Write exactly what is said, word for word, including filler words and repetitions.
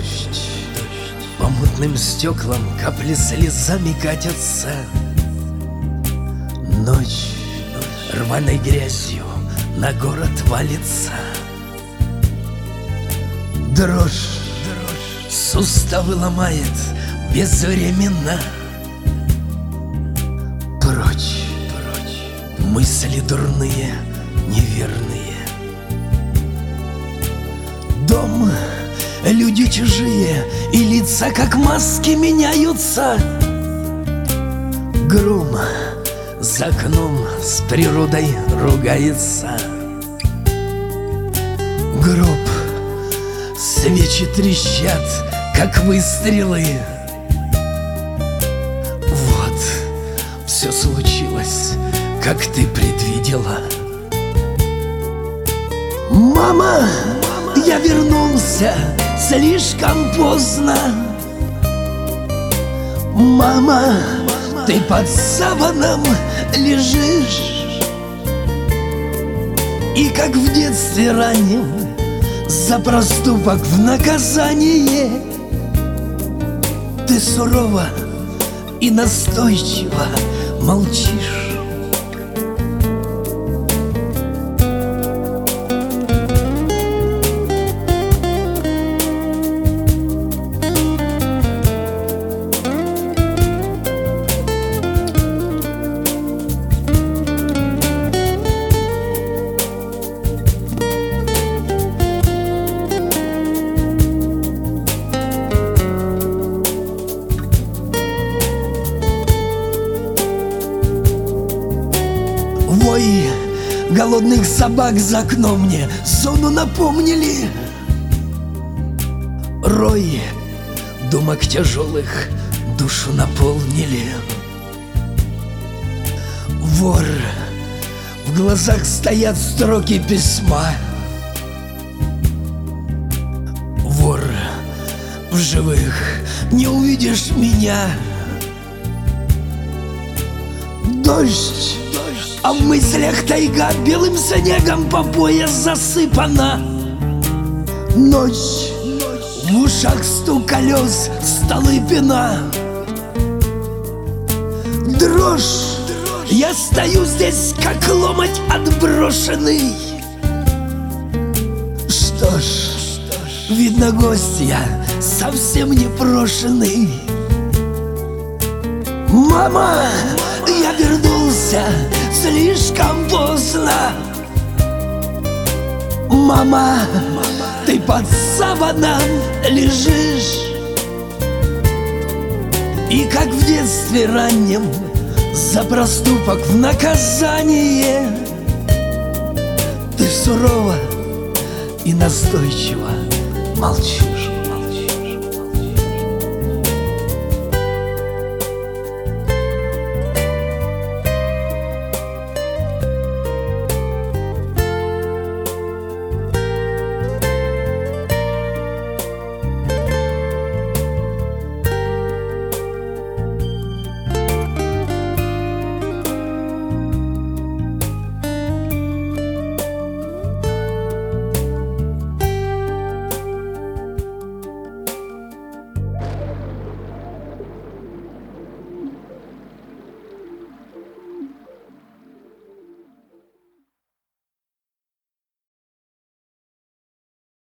Дождь, по мутным стеклам капли слезами катятся. Ночь рваной грязью на город валится. Дрожь, суставы ломает безвременно. Прочь, мысли дурные, неверные. Дом, люди чужие, и лица как маски меняются. Гром за окном с природой ругается. Гроб, свечи трещат, как выстрелы. Вот, все случилось, как ты предвидела. Мама, я вернулся слишком поздно. Мама, ты под саваном лежишь. И как в детстве раннем, за проступок в наказание, ты сурово и настойчиво молчишь. Вой голодных собак за окном мне зону напомнили. Рой думок тяжелых душу наполнили. Вор, в глазах стоят строки письма. Вор, в живых не увидишь меня. Дождь, а в мыслях тайга белым снегом по пояс засыпана. Ночь, в ушах стук колес, Столыпина. Дрожь, я стою здесь, как ломоть отброшенный. Что ж, видно, гость я совсем не брошенный. Мама, я вернулся слишком поздно. Мама, ты под саваном лежишь. И как в детстве раннем, за проступок в наказание, ты сурово и настойчиво молчишь.